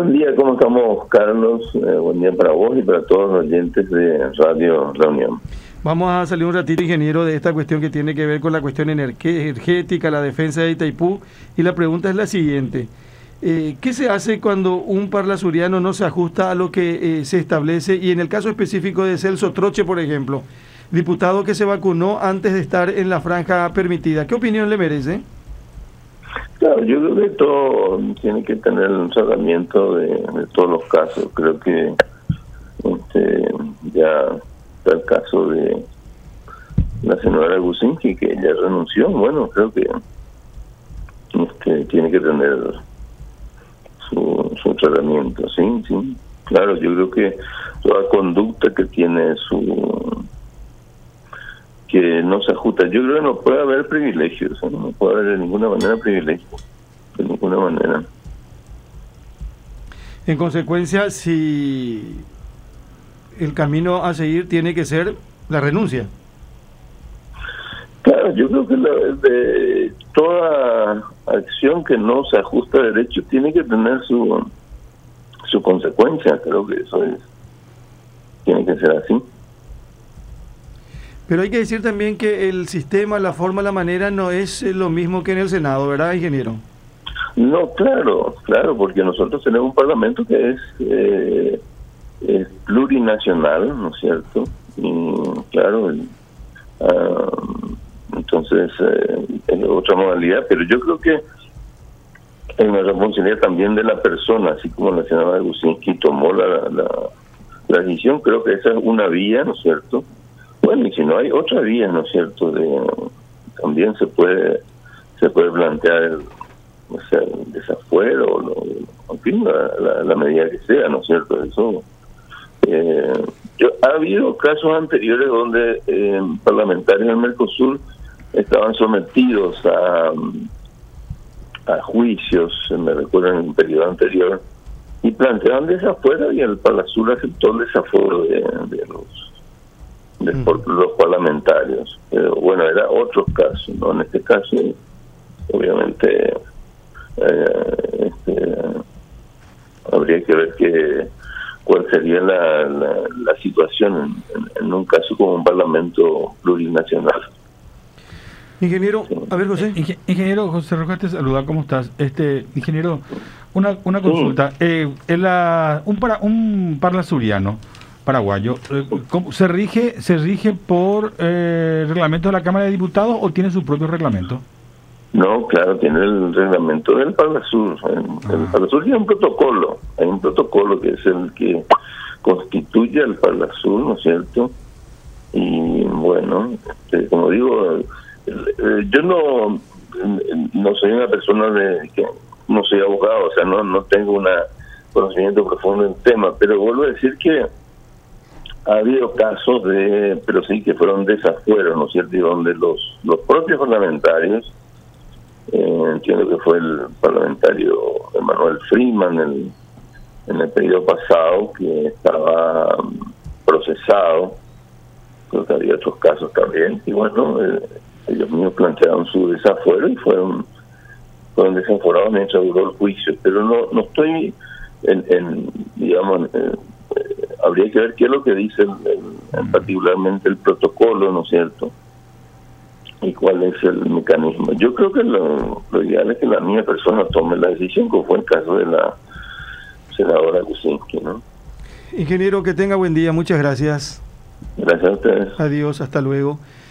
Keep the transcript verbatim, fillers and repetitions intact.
Buen día, ¿cómo estamos, Carlos? Eh, buen día para vos y para todos los oyentes de Radio La Unión. Vamos a salir un ratito, ingeniero, de esta cuestión que tiene que ver con la cuestión energética, la defensa de Itaipú, y la pregunta es la siguiente. Eh, ¿Qué se hace cuando un parlasuriano no se ajusta a lo que eh, se establece? Y en el caso específico de Celso Troche, por ejemplo, diputado que se vacunó antes de estar en la franja permitida, ¿qué opinión le merece? Claro, yo creo que todo tiene que tener un tratamiento de, de todos los casos. Creo que este, ya está el caso de la señora Gusinski, que ella renunció. Bueno, creo que este, tiene que tener su, su tratamiento, sí, sí. Claro, yo creo que toda conducta que tiene su... que no se ajusta. Yo creo que no puede haber privilegios, ¿eh? No puede haber de ninguna manera privilegios, de ninguna manera. En consecuencia, si el camino a seguir tiene que ser la renuncia. Claro, yo creo que la, de toda acción que no se ajusta a derecho tiene que tener su su consecuencia. Creo que eso es, tiene que ser así. Pero hay que decir también que el sistema, la forma, la manera no es lo mismo que en el Senado, ¿verdad, ingeniero? No, claro, claro, porque nosotros tenemos un parlamento que es, eh, es plurinacional, ¿no es cierto? Y claro, el, uh, entonces eh, es otra modalidad, pero yo creo que es una responsabilidad también de la persona, así como la senadora Gusinski tomó la, la, la decisión. Creo que esa es una vía, ¿no es cierto? Bueno, y si no hay otra vía, ¿no es cierto? De, también se puede se puede plantear el, o sea, el desafuero, o lo, en fin, la, la, la medida que sea, ¿no es cierto? Eso. Eh, yo, ha habido casos anteriores donde eh, parlamentarios del Mercosur estaban sometidos a, a juicios, me recuerdo en un periodo anterior, y planteaban desafuero y el Palasur aceptó el desafuero de, de los de por los parlamentarios. Pero bueno, era otro caso, ¿no? En este caso, obviamente, eh, este, habría que ver que, cuál sería la, la, la situación en, en, en un caso como un parlamento plurinacional. Ingeniero, Sí. a ver, José. Inge- Ingeniero José Rojas, te saluda, ¿cómo estás? Este, ingeniero, una, una consulta. Eh, en la, un, para, un parlasuriano paraguayo, eh, ¿cómo, se rige se rige por eh, reglamento de la Cámara de Diputados o tiene su propio reglamento? No, claro, tiene el reglamento del Parlasur. El, Ah. el Parlasur tiene un protocolo, hay un protocolo que es el que constituye al Parlasur, ¿no es cierto? Y bueno, este, como digo, eh, yo no no soy una persona de que no soy abogado, o sea, no no tengo un conocimiento profundo en el tema, pero vuelvo a decir que ha habido casos de, pero sí que fueron desafueros, ¿no es cierto? Y donde los los propios parlamentarios, eh, entiendo que fue el parlamentario Emanuel Freeman el, en el periodo pasado, que estaba um, procesado, creo que había otros casos también, y bueno, eh, ellos mismos plantearon su desafuero y fueron fueron desaforados mientras duró el juicio, pero no no estoy en, en digamos, en, eh, habría que ver qué es lo que dice el, el, el, particularmente el protocolo, ¿no es cierto? Y cuál es el mecanismo. Yo creo que lo, lo ideal es que la misma persona tome la decisión, como fue el caso de la senadora Gusinski, ¿no? Ingeniero, que tenga buen día, muchas gracias. Gracias a ustedes. Adiós, hasta luego.